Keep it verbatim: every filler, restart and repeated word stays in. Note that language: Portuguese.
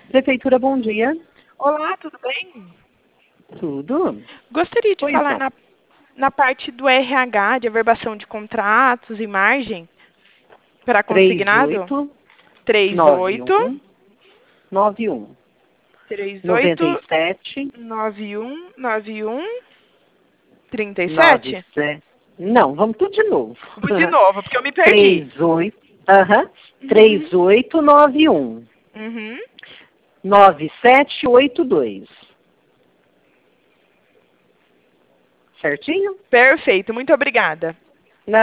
Prefeitura, bom dia. Olá, tudo bem? Tudo? Gostaria de Pois falar não. na, na parte do R H, de averbação de contratos e margem para três consignado. oito três nove oito um nove um três noventa e oito sete nove um nove um trinta e nove sete. sete. Não, vamos tudo de novo. Vou de novo, porque eu me perdi. três oito, aham, Uhum. três oito nove um Uhum. nove sete oito dois. Certinho? Perfeito, muito obrigada.